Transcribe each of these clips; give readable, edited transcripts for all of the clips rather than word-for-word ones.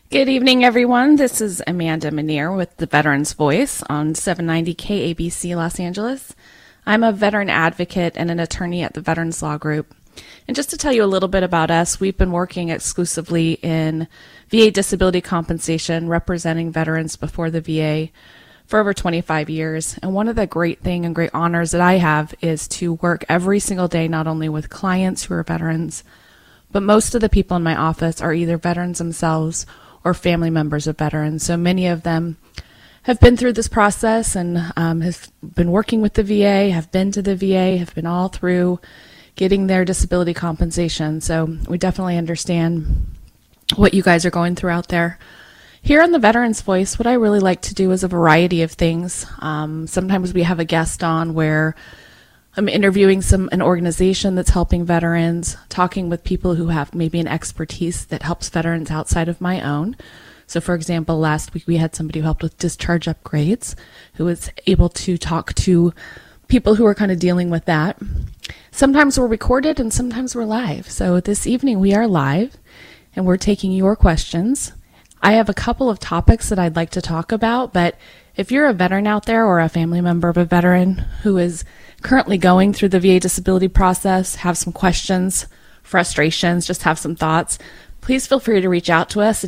Good evening, everyone. This is Amanda Manier with the Veterans Voice on 790 KABC Los Angeles. I'm a veteran advocate and an attorney at the Veterans Law Group. And just to tell you a little bit about us, we've been working exclusively in VA disability compensation, representing veterans before the VA for over 25 years. And one of the great thing and great honors that I have is to work every single day, not only with clients who are veterans, but most of the people in my office are either veterans themselves or family members of veterans. So many of them have been through this process and have been working with the VA, have been to the VA, have been all through getting their disability compensation. So we definitely understand what you guys are going through out there. Here on the Veterans Voice, what I really like to do is a variety of things. Sometimes we have a guest on where I'm interviewing an organization that's helping veterans, talking with people who have maybe an expertise that helps veterans outside of my own. So for example, last week we had somebody who helped with discharge upgrades, who was able to talk to people who are kind of dealing with that. Sometimes we're recorded and sometimes we're live. So this evening we are live and we're taking your questions. I have a couple of topics that I'd like to talk about, but if you're a veteran out there or a family member of a veteran who is currently going through the VA disability process, have some questions, frustrations, just have some thoughts, please feel free to reach out to us at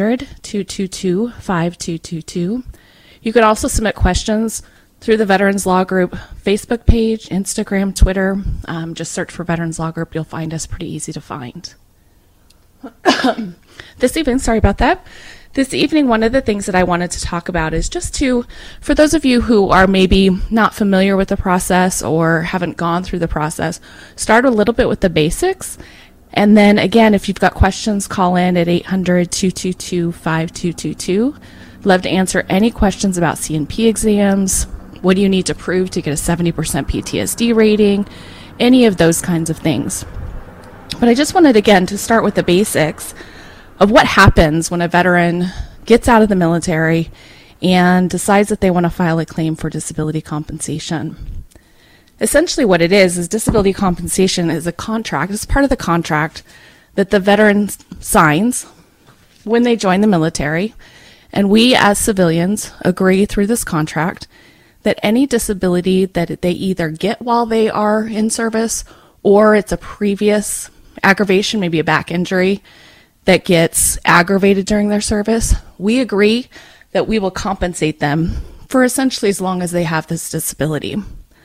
800-222-5222. You can also submit questions through the Veterans Law Group Facebook page, Instagram, Twitter. Just search for Veterans Law Group. You'll find us pretty easy to find. This evening, sorry about that. This evening, one of the things that I wanted to talk about is just for those of you who are maybe not familiar with the process or haven't gone through the process, start a little bit with the basics. And then again, if you've got questions, call in at 800-222-5222. Love to answer any questions about C&P exams. What do you need to prove to get a 70% PTSD rating? Any of those kinds of things. But I just wanted, again, to start with the basics of what happens when a veteran gets out of the military and decides that they want to file a claim for disability compensation. Essentially what it is disability compensation is a contract. It's part of the contract that the veteran signs when they join the military. And we as civilians agree through this contract that any disability that they either get while they are in service or it's a previous aggravation, maybe a back injury, that gets aggravated during their service, we agree that we will compensate them for essentially as long as they have this disability.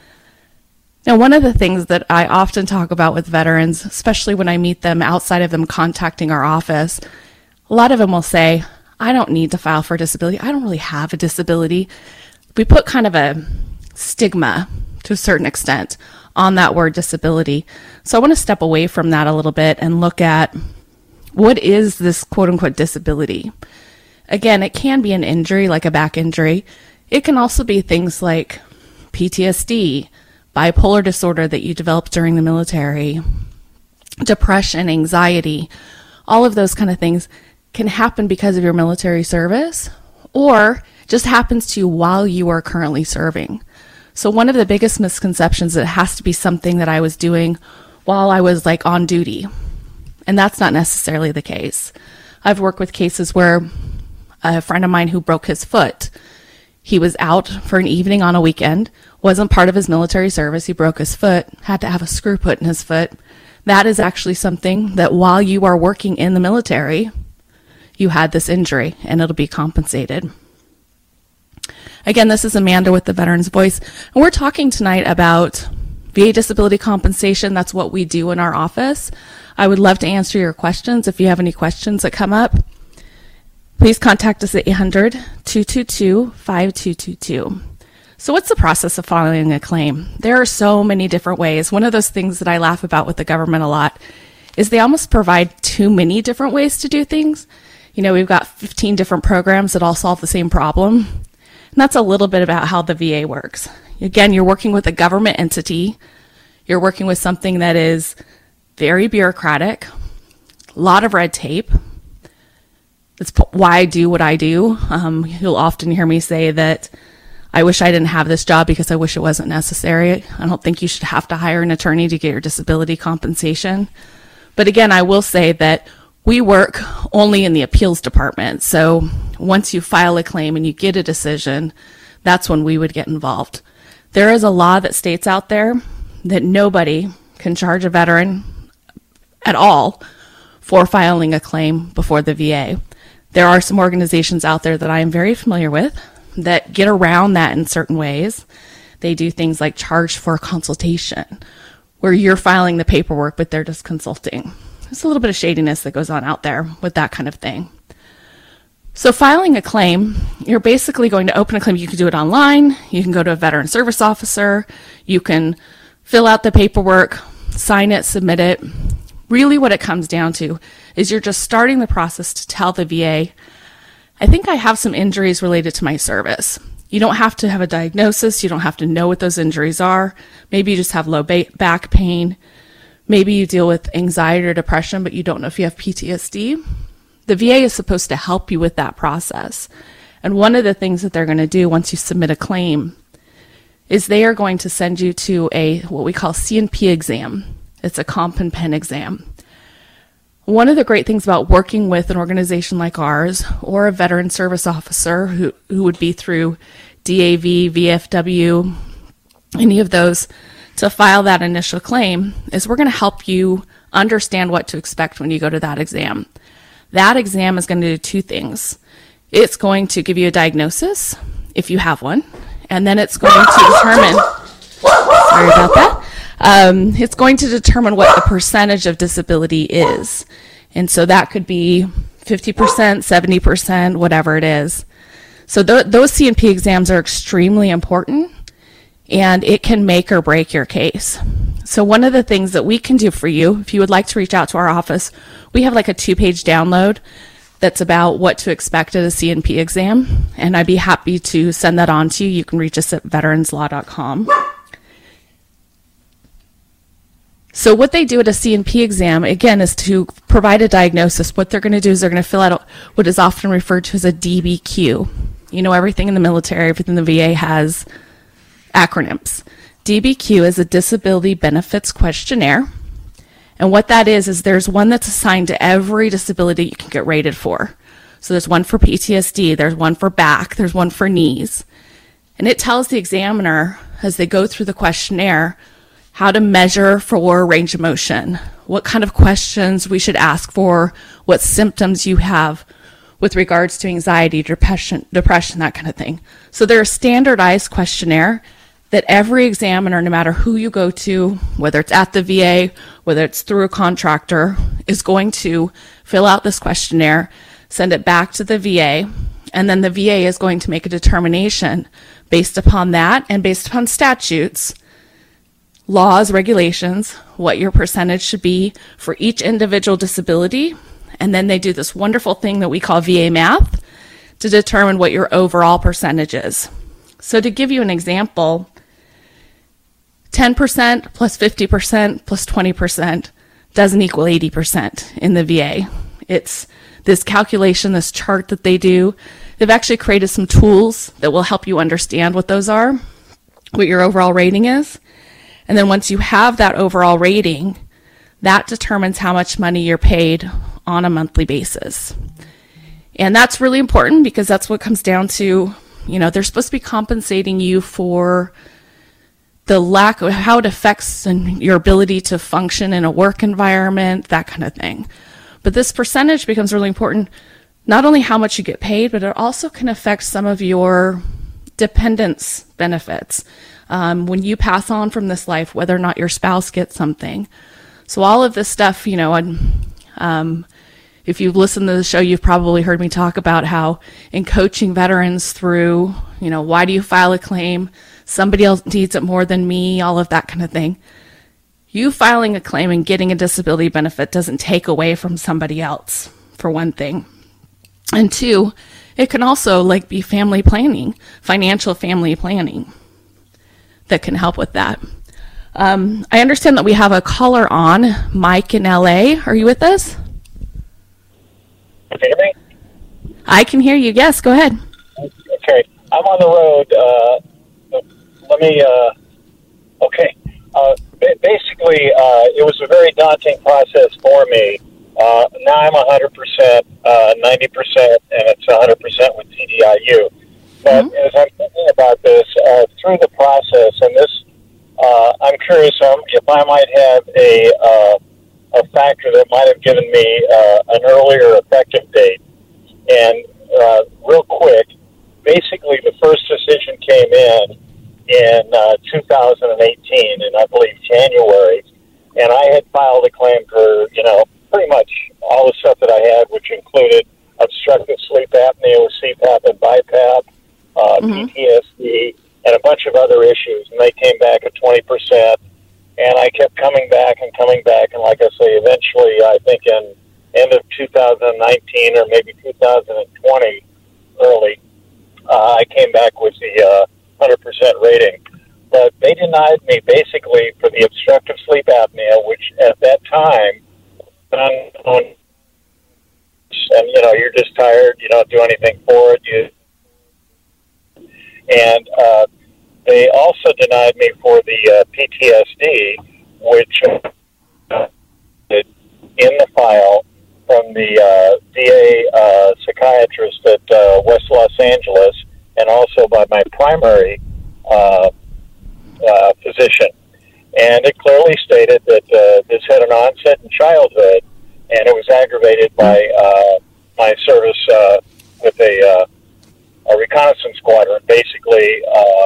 Now, one of the things that I often talk about with veterans, especially when I meet them outside of them contacting our office, a lot of them will say, I don't need to file for disability. I don't really have a disability. We put kind of a stigma to a certain extent on that word disability. So I want to step away from that a little bit and look at what is this quote-unquote disability? Again, it can be an injury like a back injury. It can also be things like PTSD, bipolar disorder that you developed during the military, depression, anxiety. All of those kind of things can happen because of your military service or just happens to you while you are currently serving. So one of the biggest misconceptions is it has to be something that I was doing while I was like on duty. And that's not necessarily the case. I've worked with cases where a friend of mine who broke his foot, he was out for an evening on a weekend, wasn't part of his military service, he broke his foot, had to have a screw put in his foot. That is actually something that while you are working in the military, you had this injury and it'll be compensated. Again, this is Amanda with the Veterans Voice, and we're talking tonight about VA disability compensation. That's what we do in our office. I would love to answer your questions. If you have any questions that come up, please contact us at 800-222-5222. So what's the process of filing a claim? There are so many different ways. One of those things that I laugh about with the government a lot is they almost provide too many different ways to do things. You know, we've got 15 different programs that all solve the same problem. And that's a little bit about how the VA works. Again, you're working with a government entity. You're working with something that is very bureaucratic, a lot of red tape. That's why I do what I do. You'll often hear me say that I wish I didn't have this job because I wish it wasn't necessary. I don't think you should have to hire an attorney to get your disability compensation. But again, I will say that We work only in the appeals department. So once you file a claim and you get a decision, that's when we would get involved. There is a law that states out there that nobody can charge a veteran at all for filing a claim before the VA. There are some organizations out there that I am very familiar with that get around that in certain ways. They do things like charge for a consultation, where you're filing the paperwork, but they're just consulting. There's a little bit of shadiness that goes on out there with that kind of thing. So filing a claim, you're basically going to open a claim. You can do it online. You can go to a veteran service officer. You can fill out the paperwork, sign it, submit it. Really what it comes down to is you're just starting the process to tell the VA, I think I have some injuries related to my service. You don't have to have a diagnosis. You don't have to know what those injuries are. Maybe you just have low back pain. Maybe you deal with anxiety or depression, but you don't know if you have PTSD. The VA is supposed to help you with that process. And one of the things that they're going to do once you submit a claim is they are going to send you to a what we call C&P exam. It's a comp and pen exam. One of the great things about working with an organization like ours or a veteran service officer who would be through DAV, VFW, any of those, to file that initial claim is we're going to help you understand what to expect when you go to that exam. That exam is going to do two things. It's going to give you a diagnosis, if you have one, and then it's going to determine, sorry about that, it's going to determine what the percentage of disability is. And so that could be 50%, 70%, whatever it is. So those C&P exams are extremely important, and it can make or break your case. So one of the things that we can do for you, if you would like to reach out to our office, we have like a 2-page download that's about what to expect at a C&P exam, and I'd be happy to send that on to you. You can reach us at veteranslaw.com. So what they do at a C&P exam, again, is to provide a diagnosis. What they're going to do is they're going to fill out what is often referred to as a DBQ. You know, everything in the military, everything in the VA has acronyms. DBQ is a Disability Benefits Questionnaire. And what that is there's one that's assigned to every disability you can get rated for. So there's one for PTSD, there's one for back, there's one for knees. And it tells the examiner, as they go through the questionnaire, how to measure for range of motion, what kind of questions we should ask for, what symptoms you have with regards to anxiety, depression, that kind of thing. So they're a standardized questionnaire that every examiner, no matter who you go to, whether it's at the VA, whether it's through a contractor, is going to fill out this questionnaire, send it back to the VA, and then the VA is going to make a determination based upon that and based upon statutes, laws, regulations, what your percentage should be for each individual disability. And then they do this wonderful thing that we call VA math to determine what your overall percentage is. So to give you an example, 10% plus 50% plus 20% doesn't equal 80% in the VA. It's this calculation, this chart that they do. They've actually created some tools that will help you understand what those are, what your overall rating is. And then once you have that overall rating, that determines how much money you're paid on a monthly basis. And that's really important because that's what comes down to, you know, they're supposed to be compensating you for the lack of how it affects your ability to function in a work environment, that kind of thing. But this percentage becomes really important, not only how much you get paid, but it also can affect some of your dependence benefits. When you pass on from this life, whether or not your spouse gets something. So all of this stuff, you know, if you've listened to the show, you've probably heard me talk about how in coaching veterans through, you know, why do you file a claim? Somebody else needs it more than me, all of that kind of thing. You filing a claim and getting a disability benefit doesn't take away from somebody else, for one thing. And two, it can also like be family planning, financial family planning that can help with that. I understand that we have a caller on, Mike in LA. Are you with us? Can you hear me? I can hear you. Yes, go ahead. Okay. I'm on the road. Basically, it was a very daunting process for me Now I'm 100%, 90%, and it's 100% with TDIU. But as I'm thinking about this, through the process, and this, I'm curious if I might have a factor that might have given me an earlier effective date. And real quick, basically the first decision came in 2018, in I believe January, and I had filed a claim for, pretty much all the stuff that I had, which included obstructive sleep apnea with CPAP and BiPAP, PTSD, and a bunch of other issues. And they came back at 20%, and I kept coming back, and like I say, eventually, I think in end of 2019 or maybe 2020 early, I came back with the 100% rating. But they denied me basically for the obstructive sleep apnea, which at that time, unknown, and you're just tired, you don't do anything for it. And they also denied me for the PTSD, which in the file from the VA psychiatrist at West Los Angeles, and also by my primary physician. And it clearly stated that this had an onset in childhood, and it was aggravated by my service with a reconnaissance squadron. Basically,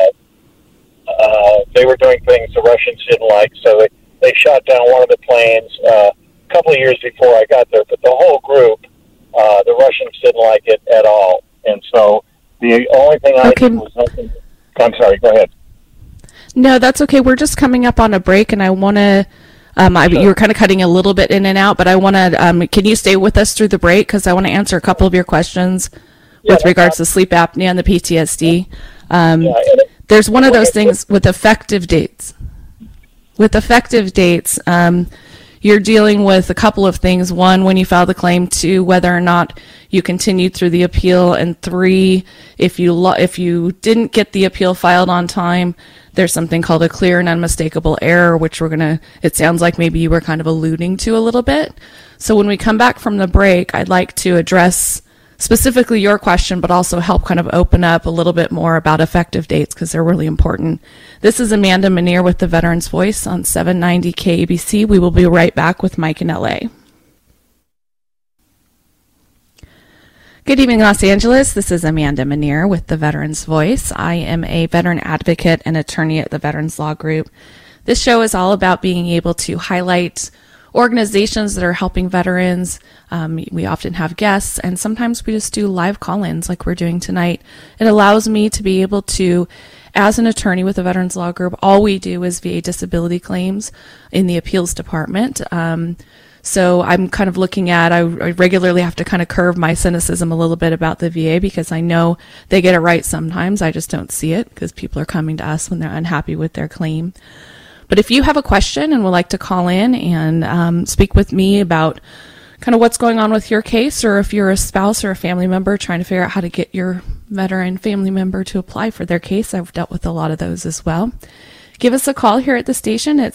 they were doing things the Russians didn't like, so they shot down one of the planes a couple of years before I got there. But the whole group, the Russians didn't like it at all. And so the only thing I did was nothing. I'm sorry, go ahead. No, that's okay. We're just coming up on a break, and I want to, you were kind of cutting a little bit in and out, but I want to, can you stay with us through the break? Because I want to answer a couple of your questions with regards to sleep apnea and the PTSD. There's one of those things with effective dates. With effective dates, you're dealing with a couple of things. One, when you file the claim. Two, whether or not you continued through the appeal. And three, if you didn't get the appeal filed on time, there's something called a clear and unmistakable error, which it sounds like maybe you were kind of alluding to a little bit. So when we come back from the break, I'd like to address specifically your question, but also help kind of open up a little bit more about effective dates because they're really important. This is Amanda Manier with the Veterans Voice on 790 KABC. We will be right back with Mike in LA. Good evening, Los Angeles. This is Amanda Manier with the Veterans Voice. I am a veteran advocate and attorney at the Veterans Law Group. This show is all about being able to highlight organizations that are helping veterans. We often have guests, and sometimes we just do live call-ins like we're doing tonight. It allows me to be able to, as an attorney with the Veterans Law Group, all we do is VA disability claims in the appeals department. So I'm kind of looking at, I regularly have to kind of curve my cynicism a little bit about the VA because I know they get it right sometimes. I just don't see it because people are coming to us when they're unhappy with their claim. But if you have a question and would like to call in and speak with me about kind of what's going on with your case, or if you're a spouse or a family member trying to figure out how to get your veteran family member to apply for their case, I've dealt with a lot of those as well. Give us a call here at the station. It's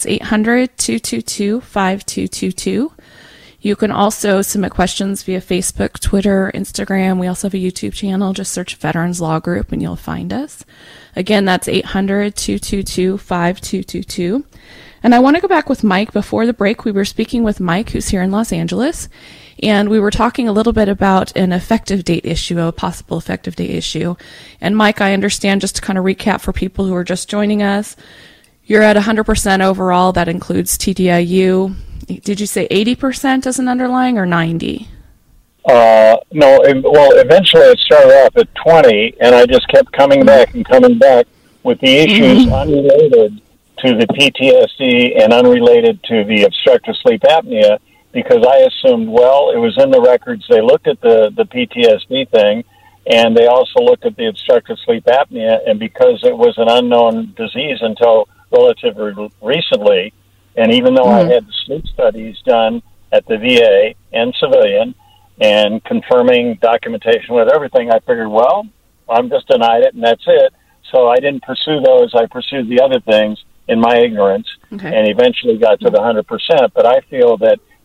800-222-5222. You can also submit questions via Facebook, Twitter, Instagram. We also have a YouTube channel. Just search Veterans Law Group and you'll find us. Again, that's 800-222-5222. And I want to go back with Mike. Before the break, we were speaking with Mike, who's here in Los Angeles, and we were talking a little bit about an effective date issue, a possible effective date issue. And Mike, I understand, just to kind of recap for people who are just joining us, you're at 100% overall. That includes TDIU. Did you say 80% as an underlying or 90? No, well, eventually it started off at 20, and I just kept coming back and coming back with the issues unrelated to the PTSD and unrelated to the obstructive sleep apnea, because I assumed, well, it was in the records. They looked at the PTSD thing, and they also looked at the obstructive sleep apnea, and because it was an unknown disease until relatively recently, and even though I had the sleep studies done at the VA and civilian and confirming documentation with everything, I figured, well, I'm just denied it and that's it. So I didn't pursue those. I pursued the other things in my ignorance and eventually got to the 100%. But I feel that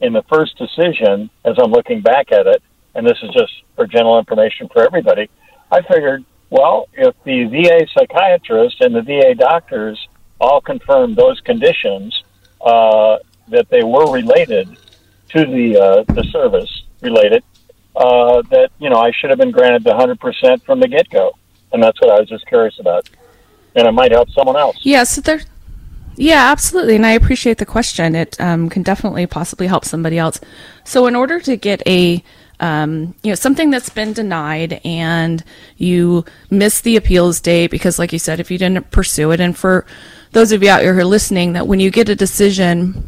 in the first decision, as I'm looking back at it, and this is just for general information for everybody, I figured, well, if the VA psychiatrist and the VA doctors all confirmed those conditions, that they were related to the service related, that, I should have been granted the 100% from the get-go. And that's what I was just curious about. And it might help someone else. Yeah, yeah, absolutely. And I appreciate the question. It can definitely possibly help somebody else. So in order to get a something that's been denied and you miss the appeals date because, like you said, if you didn't pursue it, and for those of you out here who are listening, that when you get a decision,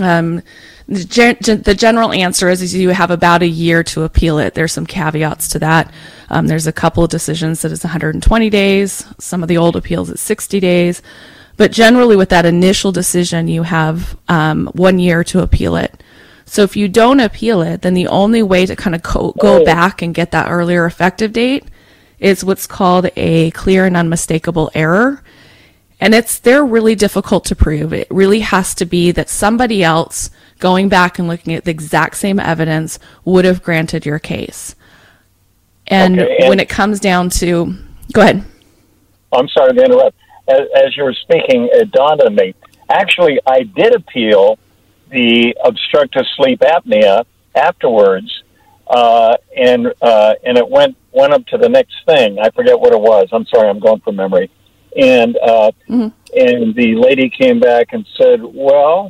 the general answer is you have about a year to appeal it. There's some caveats to that. There's a couple of decisions that is 120 days. Some of the old appeals is 60 days. But generally with that initial decision, you have 1 year to appeal it. So if you don't appeal it, then the only way to kind of go back and get that earlier effective date is what's called a clear and unmistakable error. And they're really difficult to prove. It really has to be that somebody else going back and looking at the exact same evidence would have granted your case. And when it comes down to, go ahead. I'm sorry to interrupt. As you were speaking, it dawned on me. Actually, I did appeal the obstructive sleep apnea afterwards, and it went up to the next thing. I forget what it was. I'm sorry, I'm going from memory. And and the lady came back and said, well,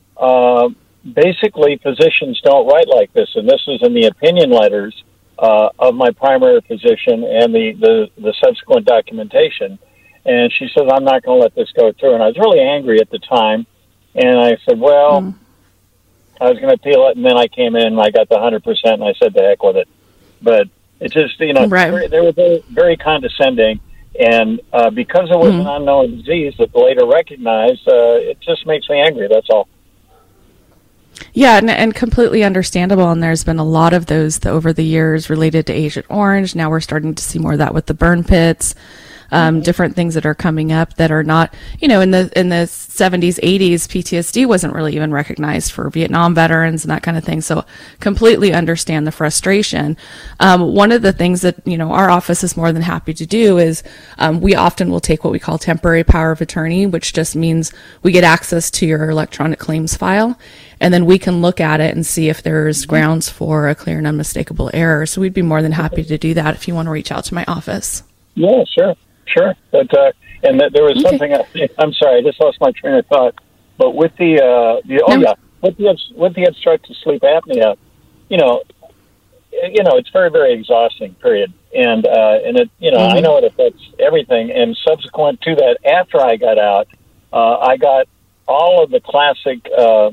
basically physicians don't write like this, and this is in the opinion letters of my primary physician and the subsequent documentation. And she says, I'm not going to let this go through. And I was really angry at the time. And I said, well, I was going to appeal it. And then I came in and I got the 100%, and I said, the heck with it. But it just, they were very, very condescending. And because it was an unknown disease that they later recognized, it just makes me angry. That's all. Yeah, and completely understandable. And there's been a lot of those over the years related to Agent Orange. Now we're starting to see more of that with the burn pits. Different things that are coming up that are not, in the 70s, 80s, PTSD wasn't really even recognized for Vietnam veterans and that kind of thing. So completely understand the frustration. One of the things that, our office is more than happy to do is we often will take what we call temporary power of attorney, which just means we get access to your electronic claims file, and then we can look at it and see if there's grounds for a clear and unmistakable error. So we'd be more than happy to do that if you want to reach out to my office. Yeah, sure. Sure, but there was something. I'm sorry, I just lost my train of thought. But with with the obstructive sleep apnea, it's very, very exhausting. Period. And it, I know it affects everything. And subsequent to that, after I got out, I got all of the classic,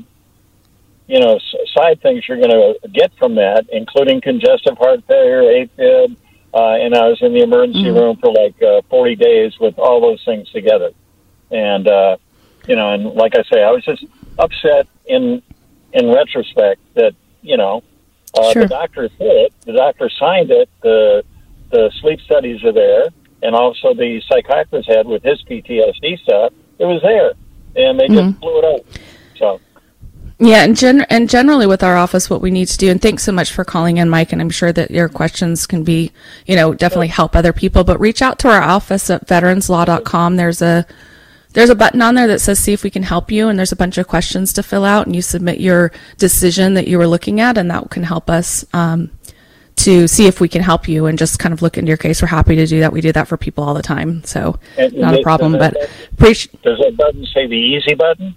side things you're going to get from that, including congestive heart failure, AFib. And I was in the emergency room for 40 days with all those things together. And, and like I say, I was just upset in retrospect that, the doctor said it, the doctor signed it, the sleep studies are there, and also the psychiatrist had with his PTSD stuff, it was there. And they just blew it out. So. Yeah, and generally with our office, what we need to do, and thanks so much for calling in, Mike, and I'm sure that your questions can be, definitely help other people, but reach out to our office at veteranslaw.com. There's a button on there that says, see if we can help you, and there's a bunch of questions to fill out, and you submit your decision that you were looking at, and that can help us to see if we can help you and just kind of look into your case. We're happy to do that. We do that for people all the time, so not a problem. Does that button say the easy button?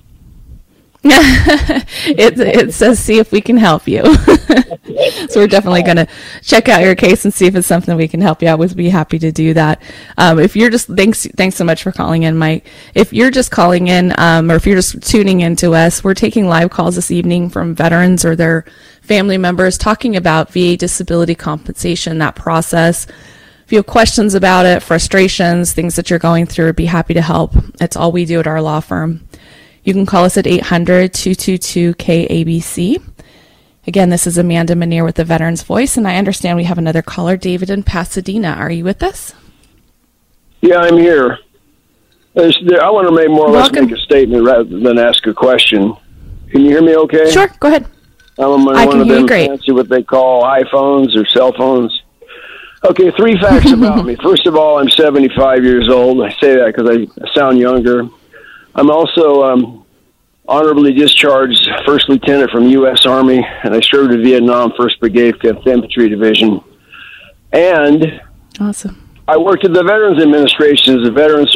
It says, see if we can help you. So we're definitely going to check out your case and see if it's something we can help you out with. We'd be happy to do that. If you're just, thanks so much for calling in, Mike. If you're just calling in, or if you're just tuning in to us, we're taking live calls this evening from veterans or their family members talking about VA disability compensation, that process. If you have questions about it, frustrations, things that you're going through, we'd be happy to help. It's all we do at our law firm. You can call us at 800-222-KABC. Again, this is Amanda Manier with the Veterans Voice, and I understand we have another caller, David in Pasadena. Are you with us? Yeah, I'm here. I want to more or less make a statement rather than ask a question. Can you hear me okay? Sure, go ahead. I'm on I one can of hear you them great. fancy what they call iPhones or cell phones. Okay, 3 facts about me. First of all, I'm 75 years old. I say that because I sound younger. I'm also honorably discharged first lieutenant from U.S. Army, and I served in Vietnam, 1st Brigade, 5th Infantry Division. And Awesome. I worked at the Veterans Administration as a veteran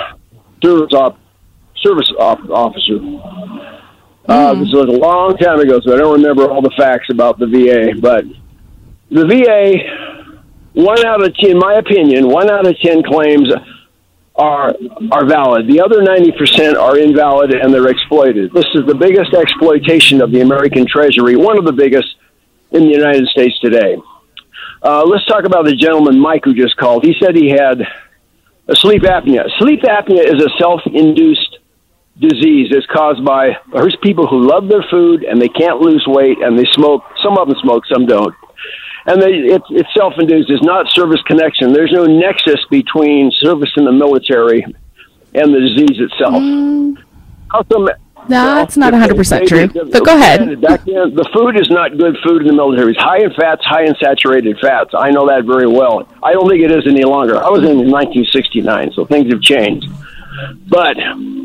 service officer. This was a long time ago, so I don't remember all the facts about the VA. But the VA, 1 out of 10, in my opinion, 1 out of 10 claims are valid. The other 90% are invalid and they're exploited. This is the biggest exploitation of the American Treasury, one of the biggest in the United States today. Let's talk about the gentleman, Mike, who just called. He said he had a sleep apnea. Sleep apnea is a self-induced disease. It's caused by there's people who love their food and they can't lose weight and they smoke. Some of them smoke, some don't. And it's self-induced. It's not service connection. There's no nexus between service in the military and the disease itself. That's not 100% true, but go ahead. Back then, the food is not good food in the military. It's high in fats, high in saturated fats. I know that very well. I don't think it is any longer. I was in 1969, so things have changed. But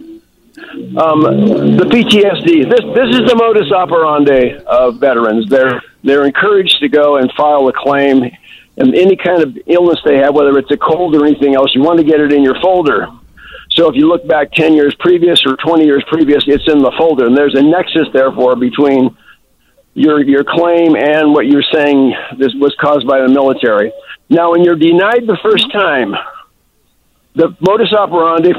the PTSD, this is the modus operandi of veterans. They're encouraged to go and file a claim, and any kind of illness they have, whether it's a cold or anything else, you want to get it in your folder. So if you look back 10 years previous or 20 years previous, it's in the folder, and there's a nexus, therefore, between your claim and what you're saying this was caused by the military. Now, when you're denied the first time, the modus operandi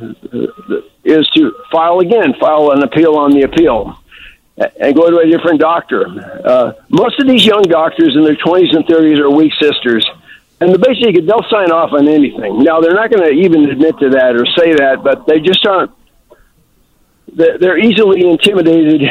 is to file an appeal on the appeal, and go to a different doctor. Most of these young doctors in their 20s and 30s are weak sisters, and basically they'll sign off on anything. Now, they're not going to even admit to that or say that, but they just aren't. They're easily intimidated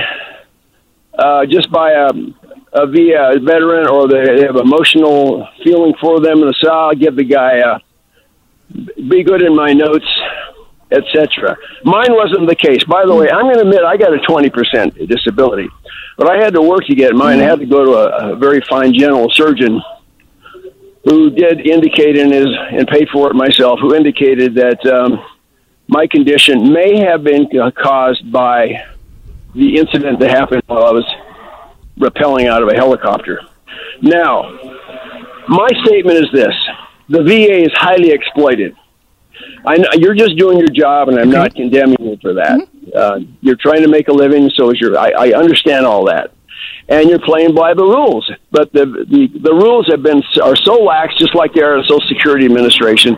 just by a veteran, or they have emotional feeling for them, and so I'll give the guy be good in my notes, etc. Mine wasn't the case. By the way, I'm going to admit I got a 20% disability, but I had to work to get mine. I had to go to a very fine general surgeon who did indicate and paid for it myself, who indicated that my condition may have been caused by the incident that happened while I was rappelling out of a helicopter. Now, my statement is this. The VA is highly exploited. I know you're just doing your job, and I'm not condemning you for that. You're trying to make a living, so is I understand all that, and you're playing by the rules. But the rules are so lax, just like they are at the Social Security Administration.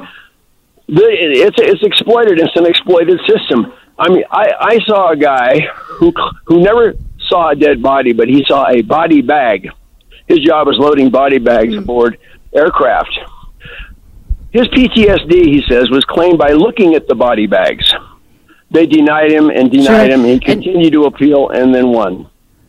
It's exploited. It's an exploited system. I mean, I saw a guy who never saw a dead body, but he saw a body bag. His job was loading body bags aboard aircraft. His PTSD, he says, was claimed by looking at the body bags. They denied him and denied him. He continued to appeal and then won.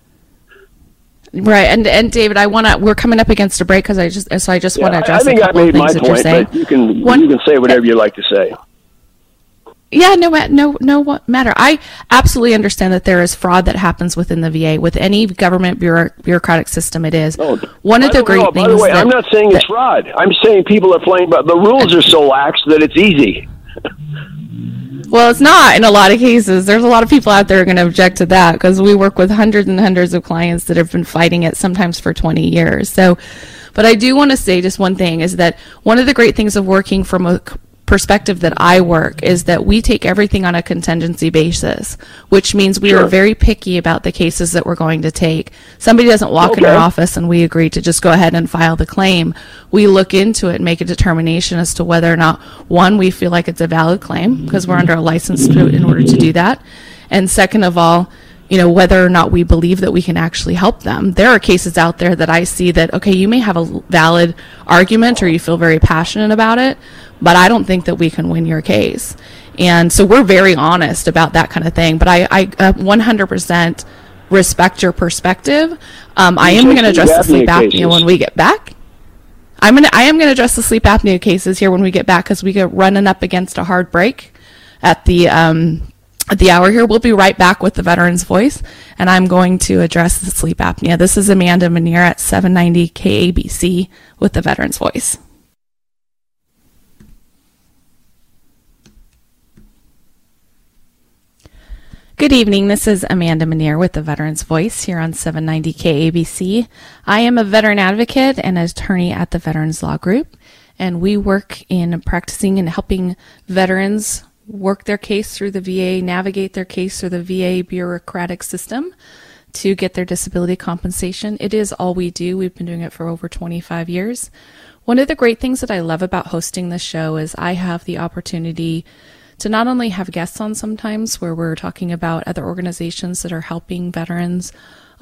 Right, and David, we're coming up against a break because I just want to address a couple of things that you're saying. But you can say whatever you like to say. Yeah, no matter. I absolutely understand that there is fraud that happens within the VA. With any government bureaucratic system, it is. One of the great things. By the way, I'm not saying it's fraud. I'm saying people are playing, but the rules are so lax that it's easy. Well, it's not in a lot of cases. There's a lot of people out there who are going to object to that because we work with hundreds and hundreds of clients that have been fighting it sometimes for 20 years. So, but I do want to say just one thing is that one of the great things of working from a perspective that I work is that we take everything on a contingency basis, which means we are very picky about the cases that we're going to take. Somebody doesn't walk in our office and we agree to just go ahead and file the claim. We look into it and make a determination as to whether or not, one, we feel like it's a valid claim because we're under a license in order to do that. And second of all, whether or not we believe that we can actually help them. There are cases out there that I see that, okay, you may have a valid argument or you feel very passionate about it, but I don't think that we can win your case. And so we're very honest about that kind of thing. But I 100% respect your perspective. I am going to address the sleep apnea when we get back. I am going to address the sleep apnea cases here when we get back because we get running up against a hard break at the at the hour here. We'll be right back with the Veteran's Voice, and I'm going to address the sleep apnea. This is Amanda Manier at 790 KABC with the Veteran's Voice. Good evening. This is Amanda Manier with the Veteran's Voice here on 790 KABC. I am a veteran advocate and attorney at the Veterans Law Group, and we work in practicing and helping veterans work their case through the VA, navigate their case through the VA bureaucratic system to get their disability compensation. It is all we do. We've been doing it for over 25 years. One of the great things that I love about hosting this show is I have the opportunity to not only have guests on sometimes where we're talking about other organizations that are helping veterans,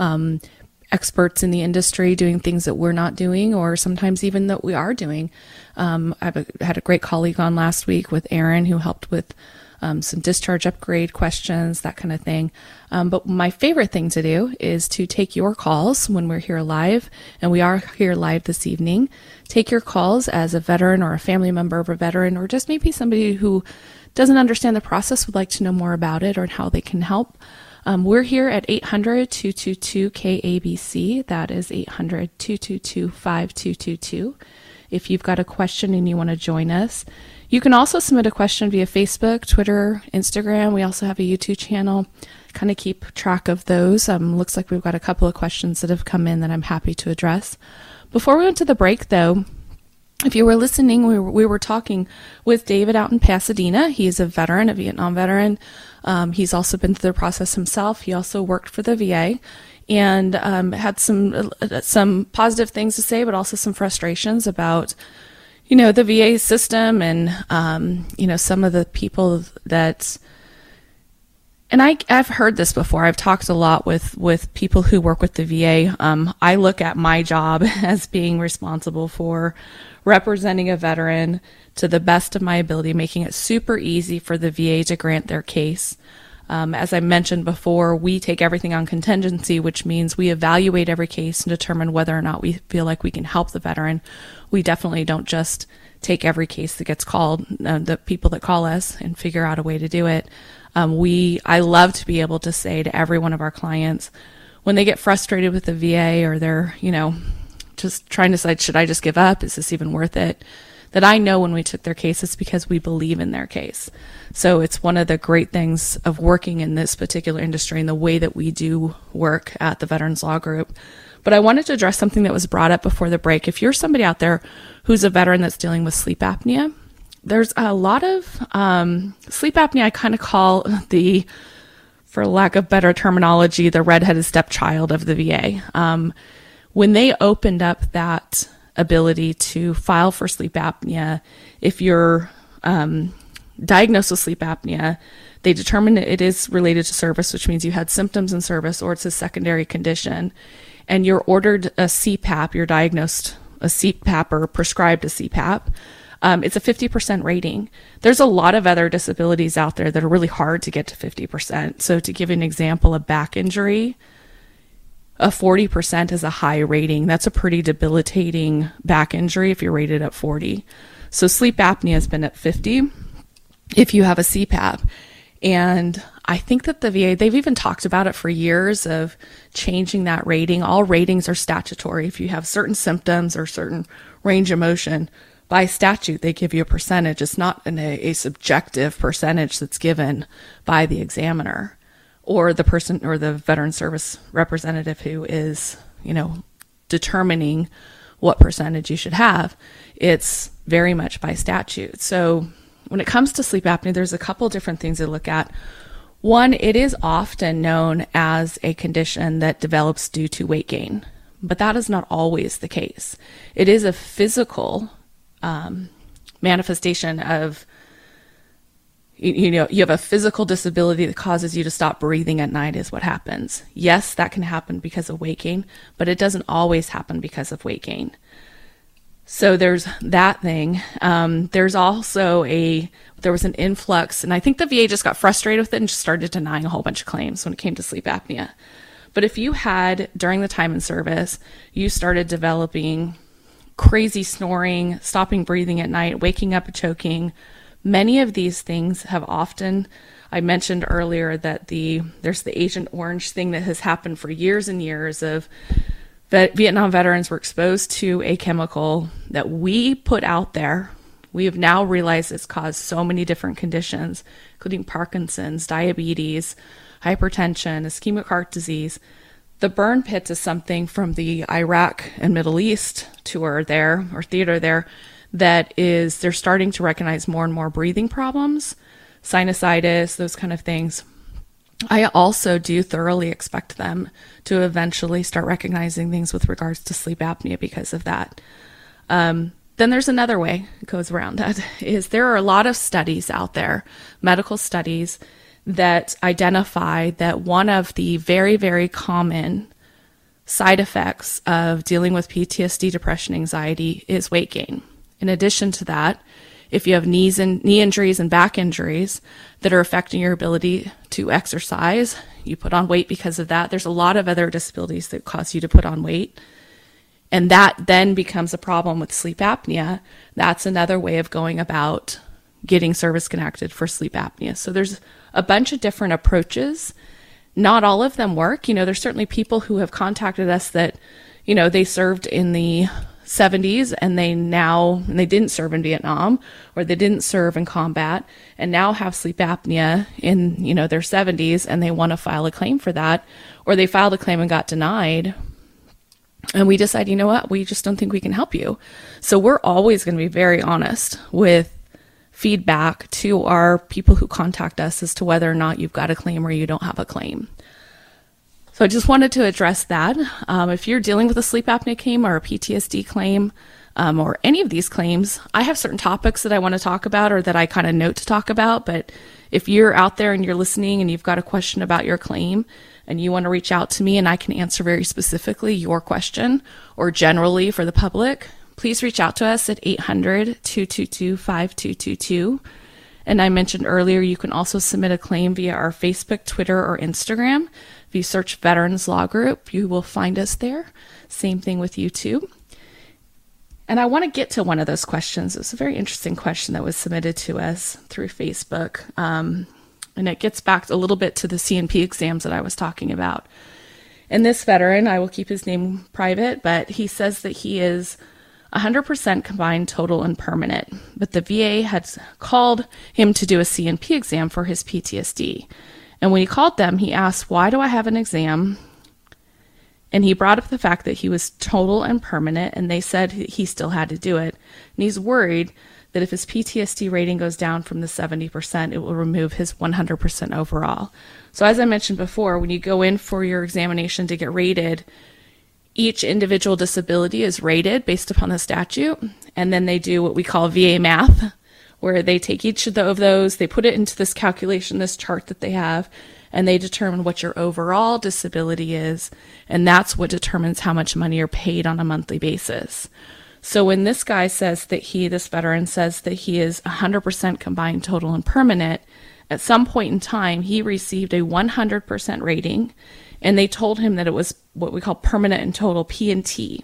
experts in the industry doing things that we're not doing, or sometimes even that we are doing. I've had a great colleague on last week with Aaron who helped with some discharge upgrade questions, that kind of thing. But my favorite thing to do is to take your calls when we're here live, and we are here live this evening. Take your calls as a veteran or a family member of a veteran, or just maybe somebody who doesn't understand the process, would like to know more about it or how they can help. We're here at 800-222-KABC. That is 800-222-5222. If you've got a question and you want to join us, you can also submit a question via Facebook, Twitter, Instagram. We also have a YouTube channel. Kind of keep track of those. Looks like we've got a couple of questions that have come in that I'm happy to address. Before we went to the break, though, if you were listening, we were talking with David out in Pasadena. He's a veteran, a Vietnam veteran. He's also been through the process himself. He also worked for the VA and had some positive things to say, but also some frustrations about, the VA system and, some of the people that. And I've heard this before. I've talked a lot with people who work with the VA. I look at my job as being responsible for representing a veteran to the best of my ability, making it super easy for the VA to grant their case. As I mentioned before, we take everything on contingency, which means we evaluate every case and determine whether or not we feel like we can help the veteran. We definitely don't just take every case that gets called, the people that call us, and figure out a way to do it. I love to be able to say to every one of our clients, when they get frustrated with the VA or they're, just trying to decide, should I just give up? Is this even worth it? That I know when we took their case, it's because we believe in their case. So it's one of the great things of working in this particular industry and the way that we do work at the Veterans Law Group. But I wanted to address something that was brought up before the break. If you're somebody out there who's a veteran that's dealing with sleep apnea, there's a lot of sleep apnea I kind of call for lack of better terminology, the redheaded stepchild of the VA. When they opened up that ability to file for sleep apnea, if you're diagnosed with sleep apnea, they determine it is related to service, which means you had symptoms in service or it's a secondary condition, and you're ordered a CPAP, you're diagnosed a CPAP or prescribed a CPAP, it's a 50% rating. There's a lot of other disabilities out there that are really hard to get to 50%. So to give an example, a back injury, a 40% is a high rating. That's a pretty debilitating back injury if you're rated at 40. So sleep apnea has been at 50 if you have a CPAP. And I think that the VA, they've even talked about it for years of changing that rating. All ratings are statutory. If you have certain symptoms or certain range of motion, by statute, they give you a percentage. It's not a subjective percentage that's given by the examiner or the person or the veteran service representative who is, determining what percentage you should have. It's very much by statute. So when it comes to sleep apnea, there's a couple different things to look at. One, it is often known as a condition that develops due to weight gain, but that is not always the case. It is a physical manifestation of, you have a physical disability that causes you to stop breathing at night is what happens. Yes, that can happen because of weight gain, but it doesn't always happen because of weight gain. So there's that thing. There's also there was an influx, and I think the VA just got frustrated with it and just started denying a whole bunch of claims when it came to sleep apnea. But if you had, during the time in service, you started developing crazy snoring, stopping breathing at night, waking up choking, Many of these things have often, I mentioned earlier that there's the Agent Orange thing that has happened for years and years of Vietnam veterans were exposed to a chemical that we put out there. We have now realized it's caused so many different conditions, including Parkinson's, diabetes, hypertension, ischemic heart disease. The burn pits is something from the Iraq and Middle East tour there, or theater there, that is, they're starting to recognize more and more breathing problems, sinusitis, those kind of things. I also do thoroughly expect them to eventually start recognizing things with regards to sleep apnea because of that. Then there's another way it goes around that, is there are a lot of studies out there, medical studies, that identify that one of the very, very common side effects of dealing with PTSD, depression, anxiety is weight gain. In addition to that, if you have knee injuries and back injuries that are affecting your ability to exercise, you put on weight because of that. There's a lot of other disabilities that cause you to put on weight. And that then becomes a problem with sleep apnea. That's another way of going about getting service connected for sleep apnea. So there's a bunch of different approaches. Not all of them work. There's certainly people who have contacted us that, they served in the 70s and they didn't serve in Vietnam, or they didn't serve in combat and now have sleep apnea in, their 70s, and they want to file a claim for that, or they filed a claim and got denied. And we decide, you know what, we just don't think we can help you. So we're always going to be very honest with feedback to our people who contact us as to whether or not you've got a claim or you don't have a claim. So I just wanted to address that. If you're dealing with a sleep apnea claim or a PTSD claim, or any of these claims, I have certain topics that I want to talk about or that I kind of note to talk about. But if you're out there and you're listening and you've got a question about your claim and you want to reach out to me and I can answer very specifically your question or generally for the public, please reach out to us at 800-222-5222. And I mentioned earlier, you can also submit a claim via our Facebook, Twitter, or Instagram. If you search Veterans Law Group, you will find us there. Same thing with YouTube. And I want to get to one of those questions. It was a very interesting question that was submitted to us through Facebook. And it gets back a little bit to the CNP exams that I was talking about. And this veteran, I will keep his name private, but he says that he is 100% combined total and permanent. But the VA had called him to do a CNP exam for his PTSD. And when he called them, he asked, why do I have an exam? And he brought up the fact that he was total and permanent, and they said he still had to do it. And he's worried that if his PTSD rating goes down from the 70%, it will remove his 100% overall. So as I mentioned before, when you go in for your examination to get rated, each individual disability is rated based upon the statute, and then they do what we call VA math, where they take each of those, they put it into this calculation, this chart that they have, and they determine what your overall disability is, and that's what determines how much money you're paid on a monthly basis. So when this guy says that this veteran says that he is 100% combined total and permanent, at some point in time, he received a 100% rating, and they told him that it was what we call permanent and total, P&T.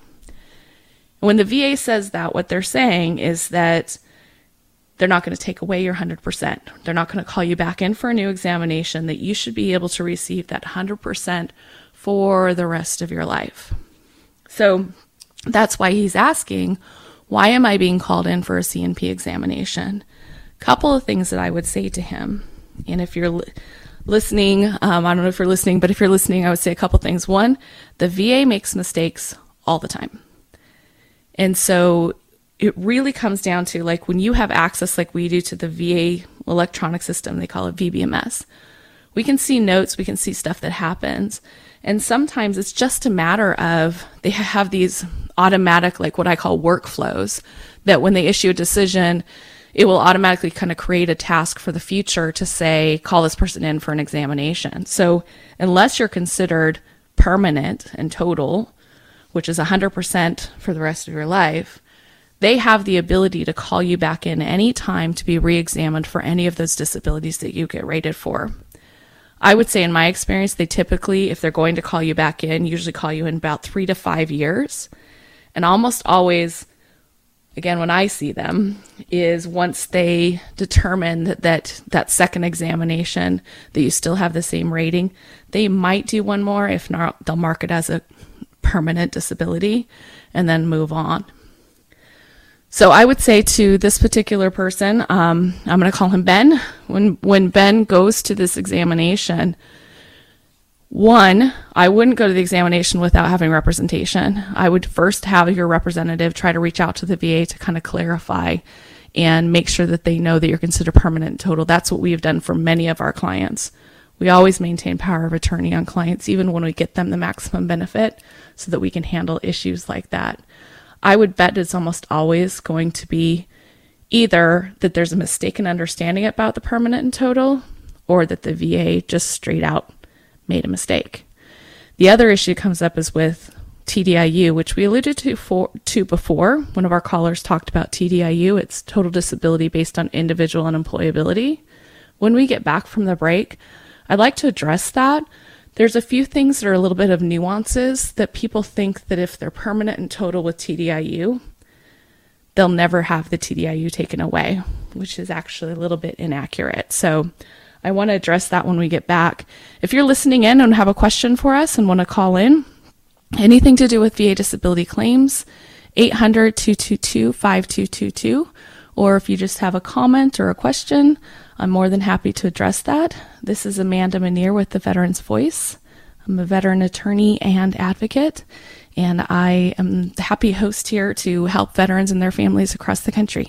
When the VA says that, what they're saying is that they're not going to take away your 100%. They're not going to call you back in for a new examination, that you should be able to receive that 100% for the rest of your life. So that's why he's asking, why am I being called in for a CNP examination? Couple of things that I would say to him, and if you're listening, I don't know if you're listening, but if you're listening, I would say a couple things. One, the VA makes mistakes all the time. And so it really comes down to, like, when you have access like we do to the VA electronic system, they call it VBMS, we can see notes, we can see stuff that happens. And sometimes it's just a matter of, they have these automatic, like what I call workflows, that when they issue a decision, it will automatically kind of create a task for the future to say, call this person in for an examination. So unless you're considered permanent and total, which is 100% for the rest of your life, they have the ability to call you back in any time to be re-examined for any of those disabilities that you get rated for. I would say in my experience, they typically, if they're going to call you back in, usually call you in about 3 to 5 years. And almost always again, when I see them, is once they determine that second examination, that you still have the same rating, they might do one more. If not, they'll mark it as a permanent disability and then move on. So I would say to this particular person, I'm going to call him Ben. When Ben goes to this examination, one, I wouldn't go to the examination without having representation. I would first have your representative try to reach out to the VA to kind of clarify and make sure that they know that you're considered permanent and total. That's what we've done for many of our clients. We always maintain power of attorney on clients, even when we get them the maximum benefit, so that we can handle issues like that. I would bet it's almost always going to be either that there's a mistaken understanding about the permanent and total, or that the VA just straight out made a mistake. The other issue comes up is with TDIU, which we alluded to before. One of our callers talked about TDIU. It's total disability based on individual unemployability. When we get back from the break, I'd like to address that. There's a few things that are a little bit of nuances that people think that if they're permanent and total with TDIU, they'll never have the TDIU taken away, which is actually a little bit inaccurate. So I want to address that when we get back. If you're listening in and have a question for us and want to call in, anything to do with VA disability claims, 800-222-5222. Or if you just have a comment or a question, I'm more than happy to address that. This is Amanda Manier with the Veterans Voice. I'm a veteran attorney and advocate, and I am the happy host here to help veterans and their families across the country.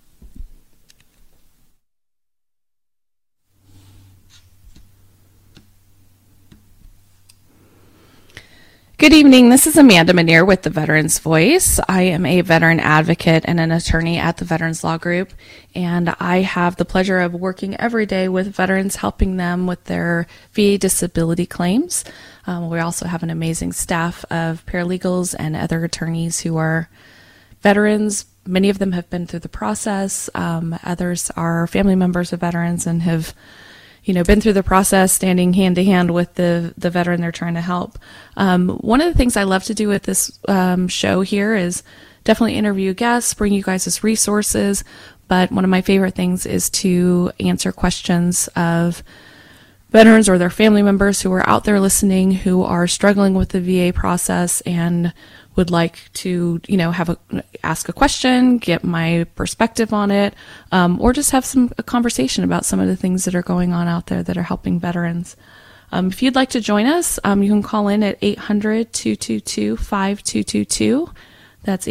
Good evening. This is Amanda Manier with the Veterans Voice. I am a veteran advocate and an attorney at the Veterans Law Group, and I have the pleasure of working every day with veterans, helping them with their VA disability claims. We also have an amazing staff of paralegals and other attorneys who are veterans. Many of them have been through the process. Others are family members of veterans and have been through the process, standing hand to hand with the veteran they're trying to help. One of the things I love to do with this show here is definitely interview guests, bring you guys as resources. But one of my favorite things is to answer questions of veterans or their family members who are out there listening, who are struggling with the VA process and would like to, ask a question, get my perspective on it, or just have a conversation about some of the things that are going on out there that are helping veterans. If you'd like to join us, you can call in at 800-222-5222. That's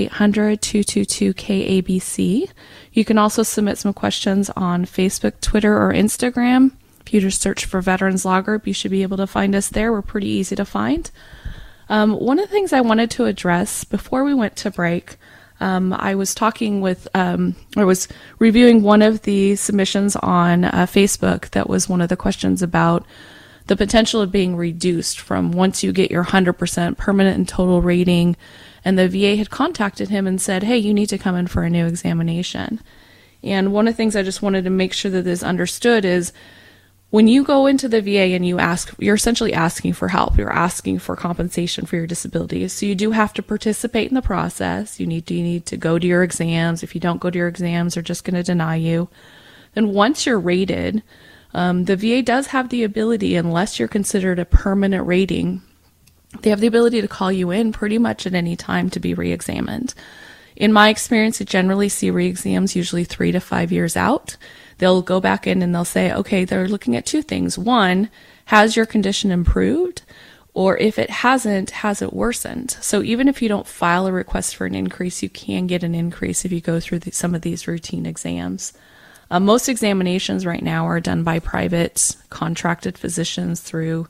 800-222-KABC. You can also submit some questions on Facebook, Twitter, or Instagram. If you just search for Veterans Law Group, you should be able to find us there. We're pretty easy to find. One of the things I wanted to address before we went to break, I was talking with, I was reviewing one of the submissions on Facebook that was one of the questions about the potential of being reduced from once you get your 100% permanent and total rating, and the VA had contacted him and said, hey, you need to come in for a new examination. And one of the things I just wanted to make sure that is understood is when you go into the VA and you ask, you're essentially asking for help. You're asking for compensation for your disability. So you do have to participate in the process. You need to go to your exams. If you don't go to your exams, they're just going to deny you. Then once you're rated, the VA does have the ability, unless you're considered a permanent rating, they have the ability to call you in pretty much at any time to be re-examined. In my experience, I generally see re-exams usually 3 to 5 years out. They'll go back in and they'll say, okay, they're looking at two things. One, has your condition improved? Or if it hasn't, has it worsened? So even if you don't file a request for an increase, you can get an increase if you go through some of these routine exams. Most examinations right now are done by private contracted physicians through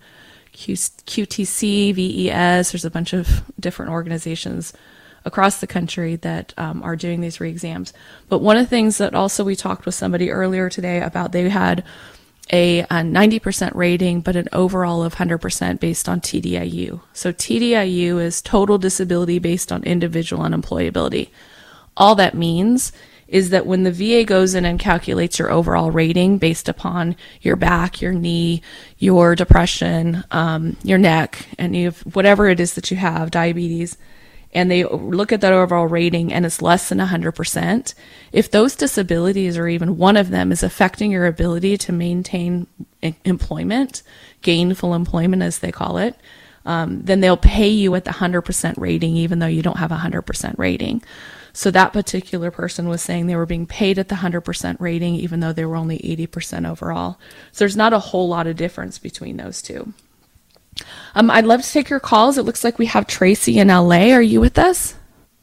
QTC, VES. There's a bunch of different organizations across the country that are doing these re-exams. But one of the things that also we talked with somebody earlier today about, they had a 90% rating, but an overall of 100% based on TDIU. So TDIU is total disability based on individual unemployability. All that means is that when the VA goes in and calculates your overall rating based upon your back, your knee, your depression, your neck, and whatever it is that you have, diabetes, and they look at that overall rating and it's less than 100%, if those disabilities or even one of them is affecting your ability to maintain employment, gainful employment as they call it, then they'll pay you at the 100% rating even though you don't have a 100% rating. So that particular person was saying they were being paid at the 100% rating even though they were only 80% overall. So there's not a whole lot of difference between those two. I'd love to take your calls. It looks like we have Tracy in LA. Are you with us?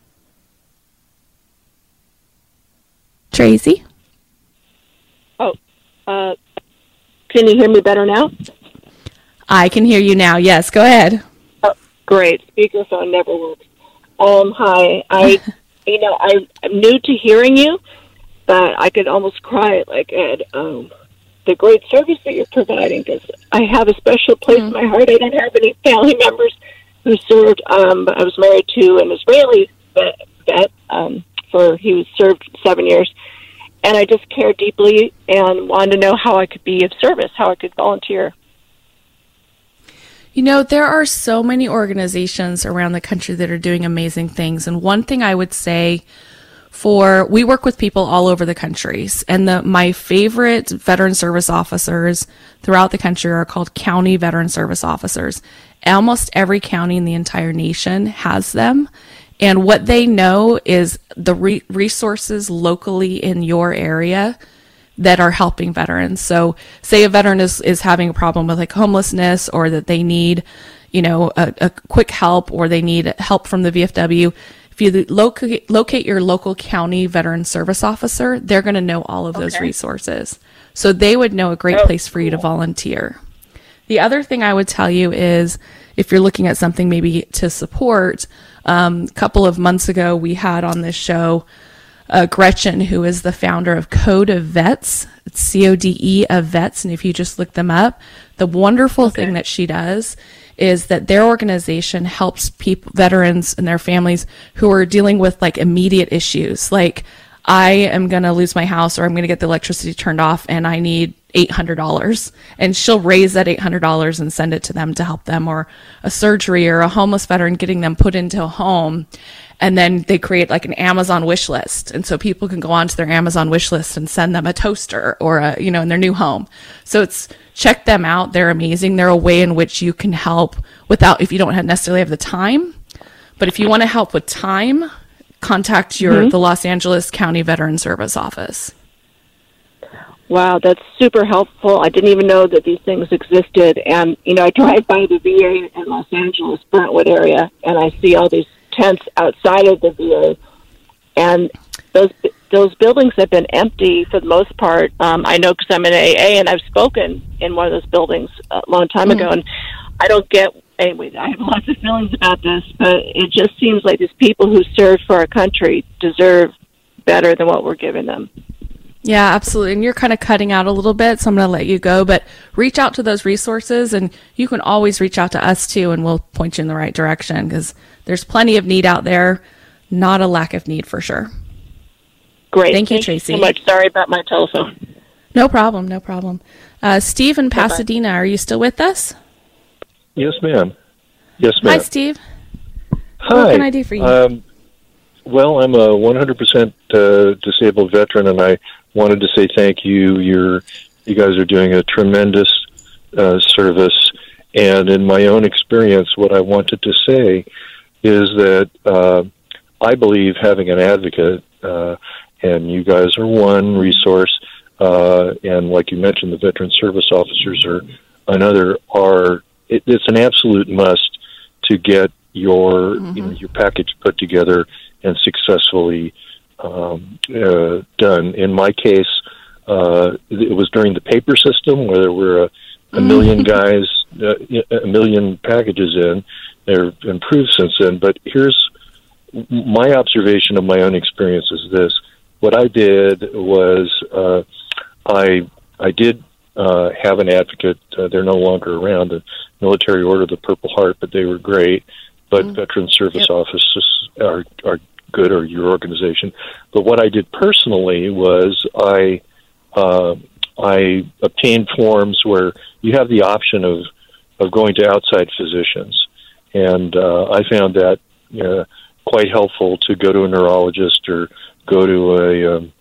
Tracy? Oh, can you hear me better now? I can hear you now. Yes, go ahead. Oh, great. Speakerphone never works. Hi. I'm new to hearing you, but I could almost cry like at the great service that you're providing, because I have a special place in my heart. I don't have any family members who served, but I was married to an Israeli vet he was served 7 years, and I just cared deeply and wanted to know how I could be of service, how I could volunteer. You know, there are so many organizations around the country that are doing amazing things. And one thing I would say we work with people all over the countries. And my favorite veteran service officers throughout the country are called county veteran service officers. Almost every county in the entire nation has them. And what they know is the resources locally in your area that are helping veterans. So say a veteran is having a problem with like homelessness, or that they need, a quick help, or they need help from the VFW. If you locate your local county veteran service officer, they're going to know all of those resources. So they would know a great place for you to volunteer. The other thing I would tell you is, if you're looking at something maybe to support, a couple of months ago, we had on this show Gretchen, who is the founder of Code of Vets. It's CODE of Vets. And if you just look them up, the wonderful thing that she does is that their organization helps veterans and their families who are dealing with like immediate issues. Like, I am going to lose my house, or I'm going to get the electricity turned off and I need $800. And she'll raise that $800 and send it to them to help them, or a surgery, or a homeless veteran getting them put into a home. And then they create like an Amazon wish list. And so people can go onto their Amazon wish list and send them a toaster or in their new home. So check them out. They're amazing. They're a way in which you can help if you don't necessarily have the time. But if you want to help with time, contact the Los Angeles County Veteran Service Office. Wow, that's super helpful. I didn't even know that these things existed. And, I drive by the VA in Los Angeles, Brentwood area, and I see all these tents outside of the VA, and those buildings have been empty for the most part. I know because I'm in AA, and I've spoken in one of those buildings a long time ago, and I don't get. Anyway, I have lots of feelings about this, but it just seems like these people who serve for our country deserve better than what we're giving them. Yeah, absolutely. And you're kind of cutting out a little bit, so I'm going to let you go. But reach out to those resources, and you can always reach out to us too, and we'll point you in the right direction, because there's plenty of need out there, not a lack of need for sure. Great. Thank you, Tracy. You so much. Sorry about my telephone. No problem. No problem. Steve in Pasadena, are you still with us? Yes, ma'am. Yes, ma'am. Hi, Steve. Hi. What can I do for you? Well, I'm a 100% disabled veteran, and I wanted to say thank you. You guys are doing a tremendous service, and in my own experience, what I wanted to say is that I believe having an advocate, and you guys are one resource, and like you mentioned, the veteran service officers are another. It's an absolute must to get your your package put together and successfully done. In my case, it was during the paper system where there were a million guys, a million packages in. They're improved since then. But here's my observation of my own experience is this. What I did was I did have an advocate. They're no longer around, the Military Order of the Purple Heart, but they were great. But veteran service offices are good, or your organization. But what I did personally was I obtained forms where you have the option of going to outside physicians, and I found that quite helpful to go to a neurologist or go to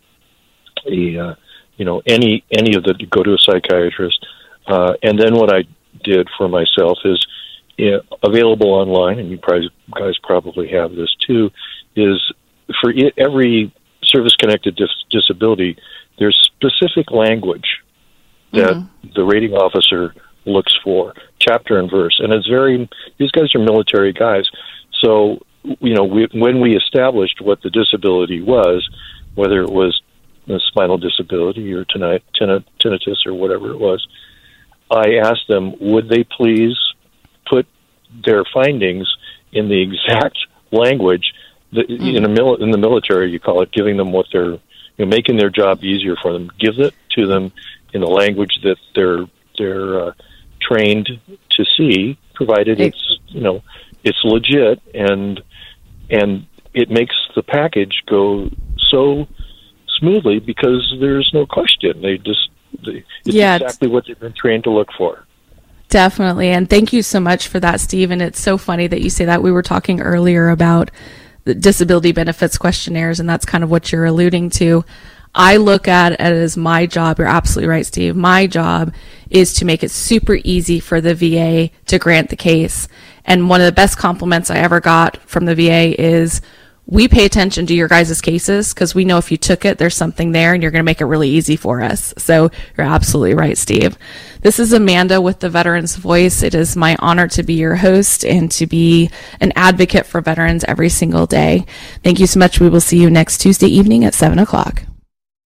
go to a psychiatrist. And then what I did for myself is available online, and you guys probably have this too, is for every service-connected disability, there's specific language that the rating officer looks for, chapter and verse. And these guys are military guys. So, when we established what the disability was, whether it was a spinal disability or tinnitus or whatever it was, I asked them, would they please put their findings in the exact language that in the military, you call it giving them what they're, making their job easier for them. Give it to them in the language that they're trained to see, provided it's legit and it makes the package go so smoothly because there's no question. It's exactly what they've been trained to look for. Definitely. And thank you so much for that, Steve. And it's so funny that you say that. We were talking earlier about the disability benefits questionnaires, and that's kind of what you're alluding to. I look at it as my job. You're absolutely right, Steve. My job is to make it super easy for the VA to grant the case. And one of the best compliments I ever got from the VA is, we pay attention to your guys' cases because we know if you took it, there's something there and you're going to make it really easy for us. So you're absolutely right, Steve. This is Amanda with the Veterans Voice. It is my honor to be your host and to be an advocate for veterans every single day. Thank you so much. We will see you next Tuesday evening at 7 o'clock.